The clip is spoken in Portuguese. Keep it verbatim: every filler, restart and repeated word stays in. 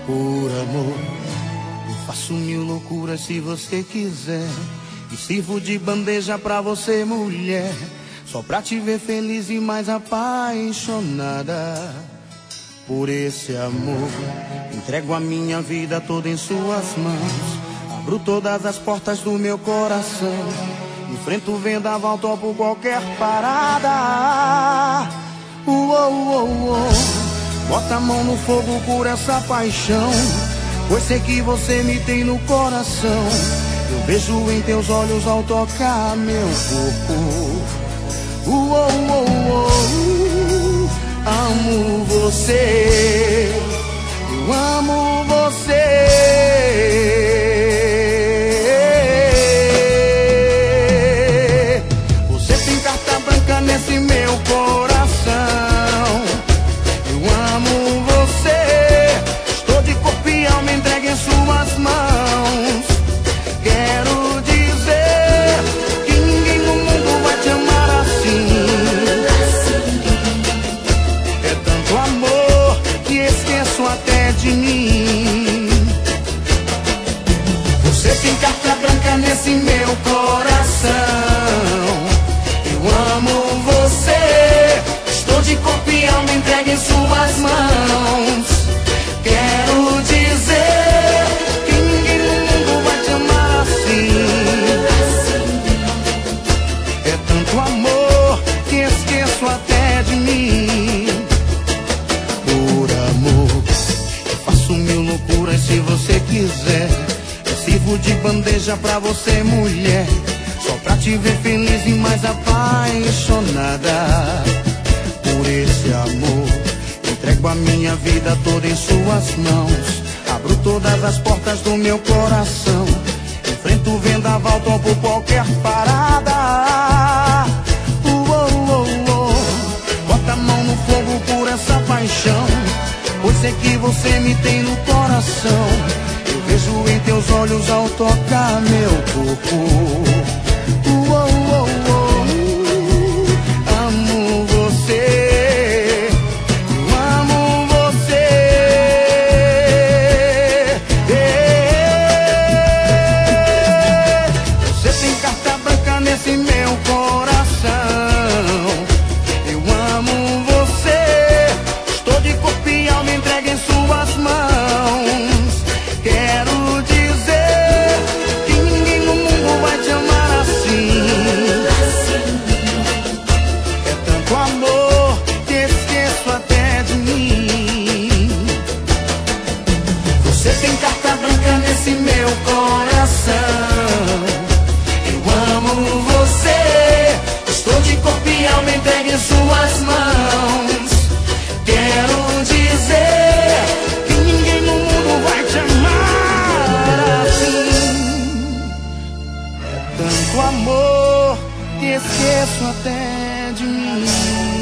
Por amor, eu faço mil loucuras se você quiser. E sirvo de bandeja pra você, mulher, só pra te ver feliz e mais apaixonada. Por esse amor, entrego a minha vida toda em suas mãos. Abro todas as portas do meu coração. Enfrento o vendaval, topo qualquer parada. Uou, uou, uou. Bota a mão no fogo por essa paixão, pois sei que você me tem no coração. Eu vejo em teus olhos ao tocar meu corpo. Uou, uou, uou. Amo você, eu amo você. Você tem carta branca nesse meu coração. Suas mãos, quero dizer que ninguém no mundo vai te amar assim. É tanto amor que esqueço até de mim. Você tem carta branca nesse meu coração. Eu amo você, estou de corpo e alma entregue em suas mãos. Quero dizer até de mim. Por amor, eu faço mil loucuras se você quiser. Eu sirvo de bandeja pra você, mulher, só pra te ver feliz e mais apaixonada. Por esse amor, entrego a minha vida toda em suas mãos. Abro todas as portas do meu coração. Enfrento o vendaval, topo qualquer parada. Bota a mão no fogo por essa paixão, pois sei que você me tem no coração. Eu vejo em teus olhos ao tocar meu corpo. Uou, uou, uou. Amo você, eu amo você. Você tem carta branca nesse meu coração. Meu coração, eu amo você, estou de corpo e alma entregue em suas mãos. Quero dizer que ninguém no mundo vai te amar assim. É tanto amor que esqueço até de mim.